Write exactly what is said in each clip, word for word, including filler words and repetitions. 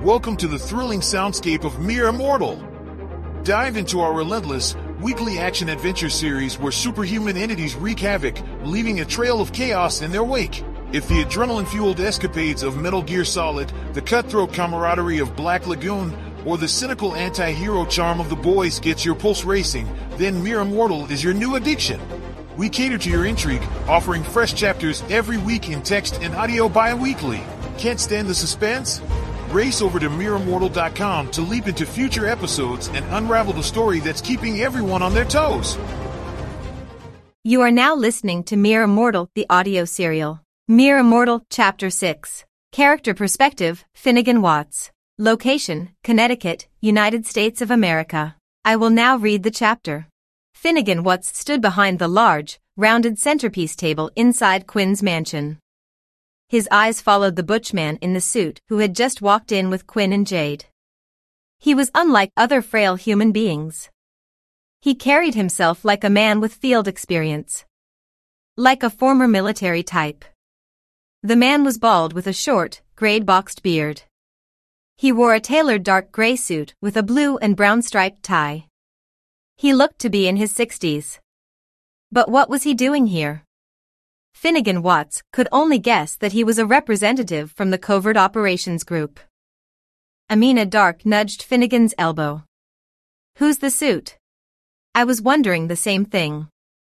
Welcome to the thrilling soundscape of Mere Immortal. Dive into our relentless, weekly action-adventure series where superhuman entities wreak havoc, leaving a trail of chaos in their wake. If the adrenaline-fueled escapades of Metal Gear Solid, the cutthroat camaraderie of Black Lagoon, or the cynical anti-hero charm of The Boys gets your pulse racing, then Mere Immortal is your new addiction. We cater to your intrigue, offering fresh chapters every week in text and audio bi-weekly. Can't stand the suspense? Race over to mere immortal dot com to leap into future episodes and unravel the story that's keeping everyone on their toes. You are now listening to Mere Immortal, the audio serial. Mere Immortal, Chapter six. Character Perspective, Finnegan Watts. Location, Connecticut, United States of America. I will now read the chapter. Finnegan Watts stood behind the large, rounded centerpiece table inside Quinn's mansion. His eyes followed the butchman in the suit who had just walked in with Quinn and Jade. He was unlike other frail human beings. He carried himself like a man with field experience. Like a former military type. The man was bald with a short, grade-boxed beard. He wore a tailored dark gray suit with a blue and brown striped tie. He looked to be in his sixties. But what was he doing here? Finnegan Watts could only guess that he was a representative from the Covert Operations Group. Amina Dark nudged Finnegan's elbow. "Who's the suit?" "I was wondering the same thing."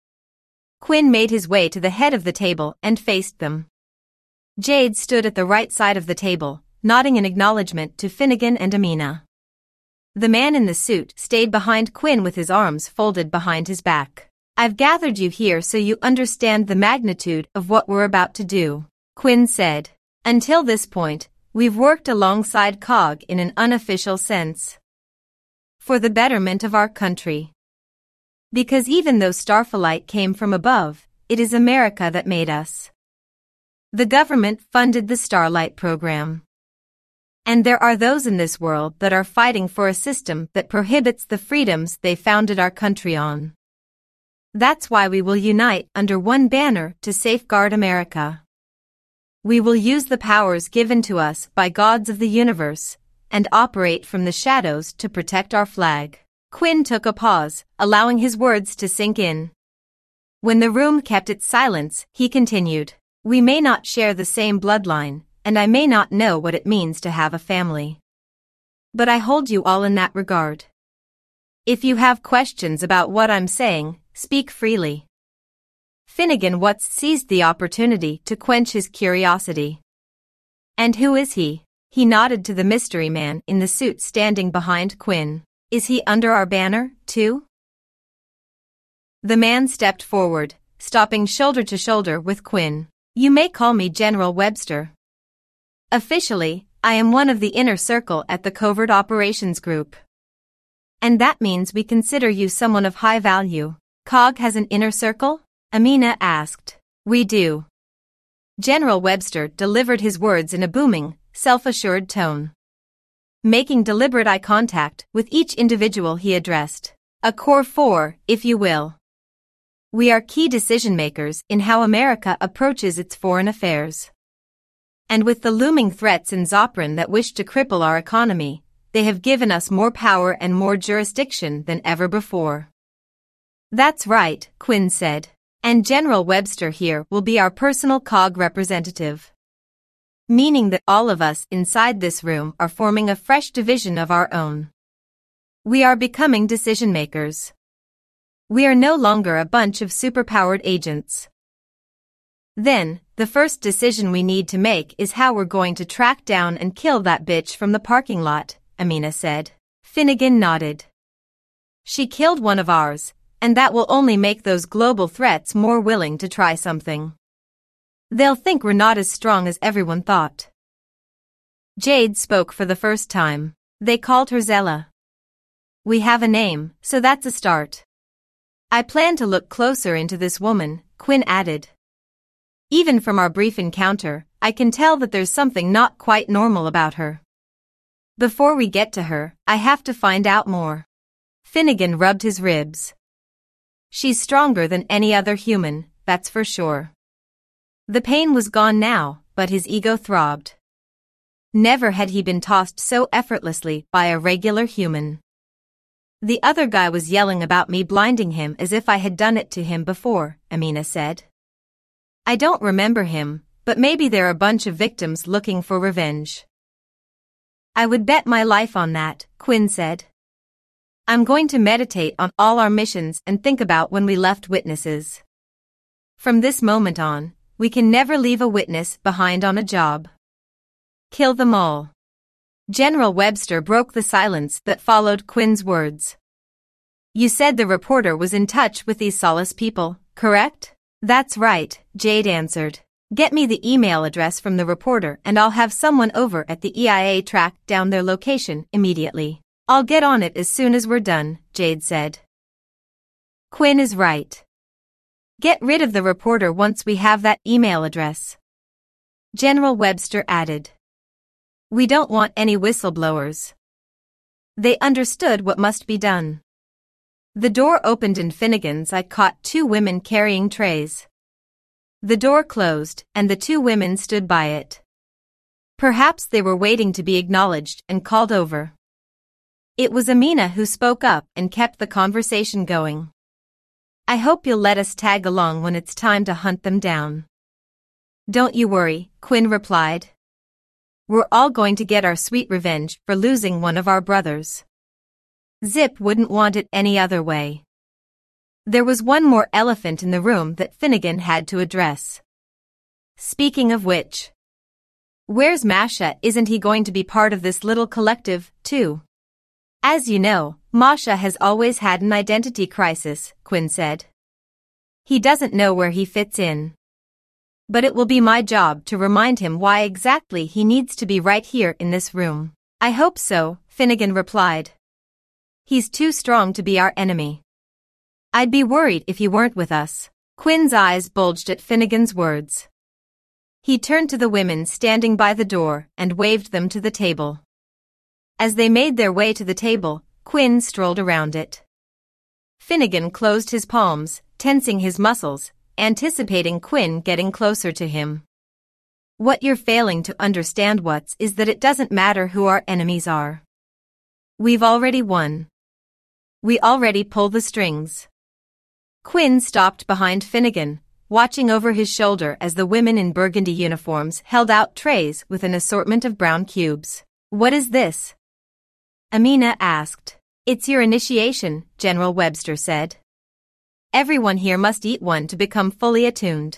Quinn made his way to the head of the table and faced them. Jade stood at the right side of the table, nodding in acknowledgement to Finnegan and Amina. The man in the suit stayed behind Quinn with his arms folded behind his back. "I've gathered you here so you understand the magnitude of what we're about to do," Quinn said. "Until this point, we've worked alongside C O G in an unofficial sense. For the betterment of our country. Because even though Starflight came from above, it is America that made us. The government funded the Starlight program. And there are those in this world that are fighting for a system that prohibits the freedoms they founded our country on. That's why we will unite under one banner to safeguard America. We will use the powers given to us by gods of the universe and operate from the shadows to protect our flag." Quinn took a pause, allowing his words to sink in. When the room kept its silence, he continued, "We may not share the same bloodline, and I may not know what it means to have a family. But I hold you all in that regard. If you have questions about what I'm saying, speak freely." Finnegan Watts seized the opportunity to quench his curiosity. "And who is he?" He nodded to the mystery man in the suit standing behind Quinn. "Is he under our banner, too?" The man stepped forward, stopping shoulder to shoulder with Quinn. "You may call me General Webster. Officially, I am one of the inner circle at the Covert Operations Group. And that means we consider you someone of high value." "C O G has an inner circle?" Amina asked. "We do." General Webster delivered his words in a booming, self-assured tone, making deliberate eye contact with each individual he addressed. "A core four, if you will. We are key decision makers in how America approaches its foreign affairs. And with the looming threats in Zopran that wish to cripple our economy, they have given us more power and more jurisdiction than ever before." "That's right," Quinn said. "And General Webster here will be our personal C O G representative. Meaning that all of us inside this room are forming a fresh division of our own. We are becoming decision makers. We are no longer a bunch of superpowered agents. Then, the first decision we need to make is how we're going to track down and kill that bitch from the parking lot," Amina said. Finnegan nodded. "She killed one of ours, and that will only make those global threats more willing to try something. They'll think we're not as strong as everyone thought." Jade spoke for the first time. They called her Zella. "We have a name, so that's a start. I plan to look closer into this woman," Quinn added. "Even from our brief encounter, I can tell that there's something not quite normal about her. Before we get to her, I have to find out more." Finnegan rubbed his ribs. "She's stronger than any other human, that's for sure." The pain was gone now, but his ego throbbed. Never had he been tossed so effortlessly by a regular human. The other guy was yelling about me blinding him as if I had done it to him before, Amina said. I don't remember him, but maybe they're a bunch of victims looking for revenge. I would bet my life on that, Quinn said. I'm going to meditate on all our missions and think about when we left witnesses. From this moment on, we can never leave a witness behind on a job. Kill them all. General Webster broke the silence that followed Quinn's words. You said the reporter was in touch with these Solace people, correct? That's right, Jade answered. Get me the email address from the reporter and I'll have someone over at the E I A track down their location immediately. I'll get on it as soon as we're done, Jade said. Quinn is right. Get rid of the reporter once we have that email address. General Webster added. We don't want any whistleblowers. They understood what must be done. The door opened and Finnegan's eye caught two women carrying trays. The door closed, and the two women stood by it. Perhaps they were waiting to be acknowledged and called over. It was Amina who spoke up and kept the conversation going. I hope you'll let us tag along when it's time to hunt them down. Don't you worry, Quinn replied. We're all going to get our sweet revenge for losing one of our brothers. Zip wouldn't want it any other way. There was one more elephant in the room that Finnegan had to address. Speaking of which, where's Masha? Isn't he going to be part of this little collective, too? As you know, Masha has always had an identity crisis, Quinn said. He doesn't know where he fits in. But it will be my job to remind him why exactly he needs to be right here in this room. I hope so, Finnegan replied. He's too strong to be our enemy. I'd be worried if he weren't with us. Quinn's eyes bulged at Finnegan's words. He turned to the women standing by the door and waved them to the table. As they made their way to the table, Quinn strolled around it. Finnegan closed his palms, tensing his muscles, anticipating Quinn getting closer to him. What you're failing to understand, Watts, is that it doesn't matter who our enemies are. We've already won. We already pull the strings. Quinn stopped behind Finnegan, watching over his shoulder as the women in burgundy uniforms held out trays with an assortment of brown cubes. What is this? Amina asked. It's your initiation, General Webster said. Everyone here must eat one to become fully attuned.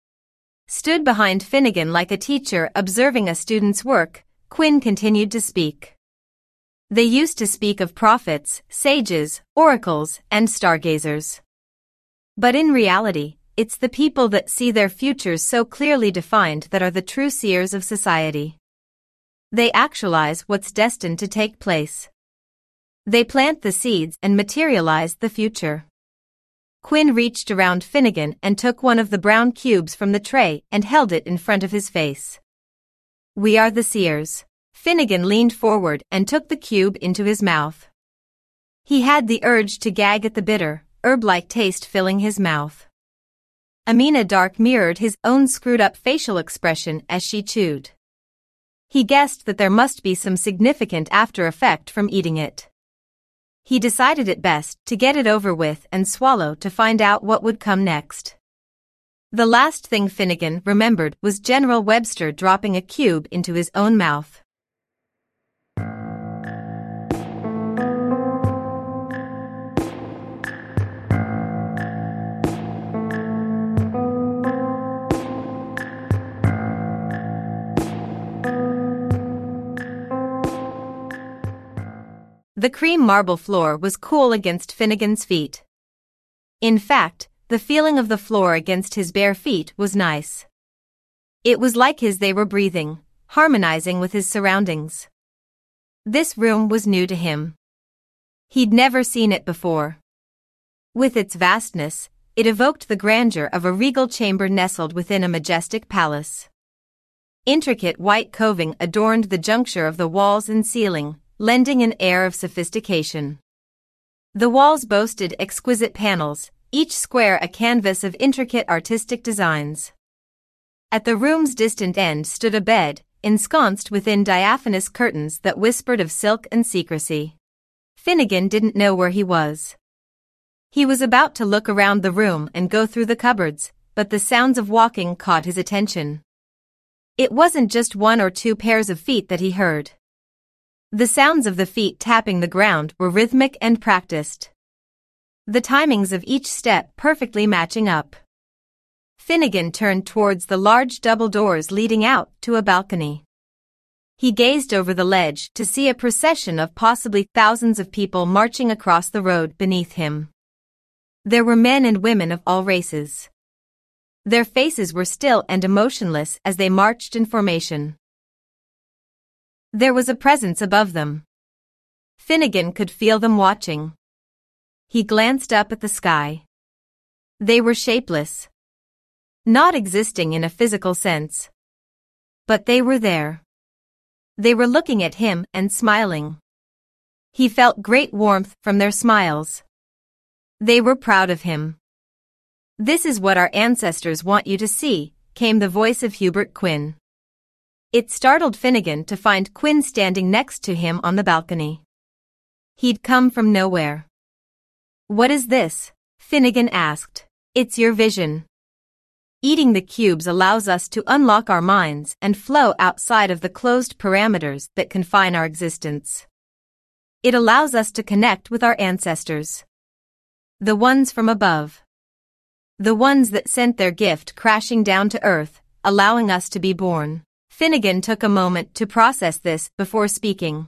Stood behind Finnegan like a teacher observing a student's work, Quinn continued to speak. They used to speak of prophets, sages, oracles, and stargazers. But in reality, it's the people that see their futures so clearly defined that are the true seers of society. They actualize what's destined to take place. They plant the seeds and materialize the future. Quinn reached around Finnegan and took one of the brown cubes from the tray and held it in front of his face. We are the seers. Finnegan leaned forward and took the cube into his mouth. He had the urge to gag at the bitter, herb-like taste filling his mouth. Amina Dark mirrored his own screwed-up facial expression as she chewed. He guessed that there must be some significant after effect from eating it. He decided it best to get it over with and swallow to find out what would come next. The last thing Finnegan remembered was General Webster dropping a cube into his own mouth. The cream marble floor was cool against Finnegan's feet. In fact, the feeling of the floor against his bare feet was nice. It was like his they were breathing, harmonizing with his surroundings. This room was new to him. He'd never seen it before. With its vastness, it evoked the grandeur of a regal chamber nestled within a majestic palace. Intricate white coving adorned the juncture of the walls and ceiling, lending an air of sophistication. The walls boasted exquisite panels, each square a canvas of intricate artistic designs. At the room's distant end stood a bed, ensconced within diaphanous curtains that whispered of silk and secrecy. Finnegan didn't know where he was. He was about to look around the room and go through the cupboards, but the sounds of walking caught his attention. It wasn't just one or two pairs of feet that he heard. The sounds of the feet tapping the ground were rhythmic and practiced. The timings of each step perfectly matching up. Finnegan turned towards the large double doors leading out to a balcony. He gazed over the ledge to see a procession of possibly thousands of people marching across the road beneath him. There were men and women of all races. Their faces were still and emotionless as they marched in formation. There was a presence above them. Finnegan could feel them watching. He glanced up at the sky. They were shapeless. Not existing in a physical sense. But they were there. They were looking at him and smiling. He felt great warmth from their smiles. They were proud of him. "This is what our ancestors want you to see," came the voice of Hubert Quinn. It startled Finnegan to find Quinn standing next to him on the balcony. He'd come from nowhere. "What is this?" Finnegan asked. "It's your vision. Eating the cubes allows us to unlock our minds and flow outside of the closed parameters that confine our existence. It allows us to connect with our ancestors. The ones from above. The ones that sent their gift crashing down to earth, allowing us to be born." Finnegan took a moment to process this before speaking.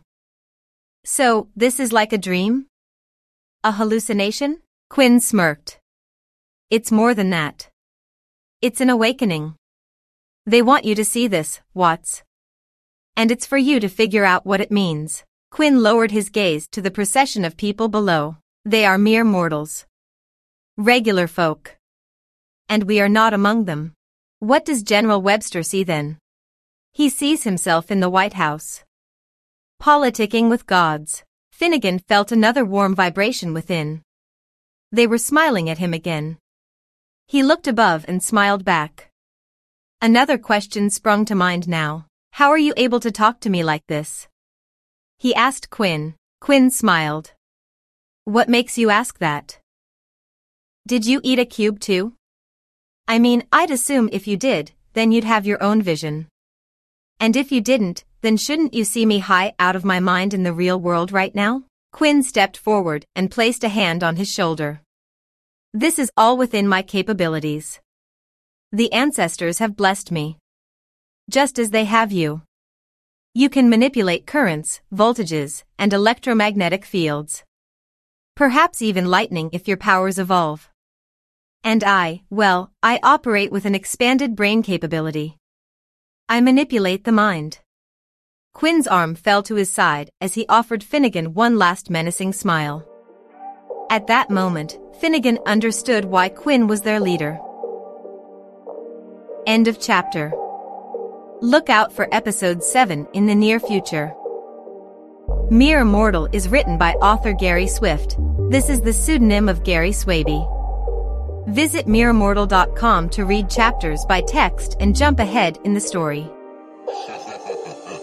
"So, this is like a dream? A hallucination?" Quinn smirked. "It's more than that. It's an awakening. They want you to see this, Watts. And it's for you to figure out what it means." Quinn lowered his gaze to the procession of people below. "They are mere mortals. Regular folk. And we are not among them. What does General Webster see then? He sees himself in the White House. Politicking with gods." Finnegan felt another warm vibration within. They were smiling at him again. He looked above and smiled back. Another question sprung to mind now. "How are you able to talk to me like this?" he asked Quinn. Quinn smiled. "What makes you ask that? Did you eat a cube too? I mean, I'd assume if you did, then you'd have your own vision. And if you didn't, then shouldn't you see me high out of my mind in the real world right now?" Quinn stepped forward and placed a hand on his shoulder. "This is all within my capabilities. The ancestors have blessed me. Just as they have you. You can manipulate currents, voltages, and electromagnetic fields. Perhaps even lightning if your powers evolve. And I, well, I operate with an expanded brain capability. I manipulate the mind." Quinn's arm fell to his side as he offered Finnegan one last menacing smile. At that moment, Finnegan understood why Quinn was their leader. End of chapter. Look out for episode seven in the near future. Mere Immortal is written by author Gary Swift. This is the pseudonym of Gary Swaby. Visit mere immortal dot com to read chapters by text and jump ahead in the story.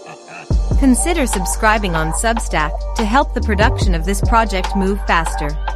Consider subscribing on Substack to help the production of this project move faster.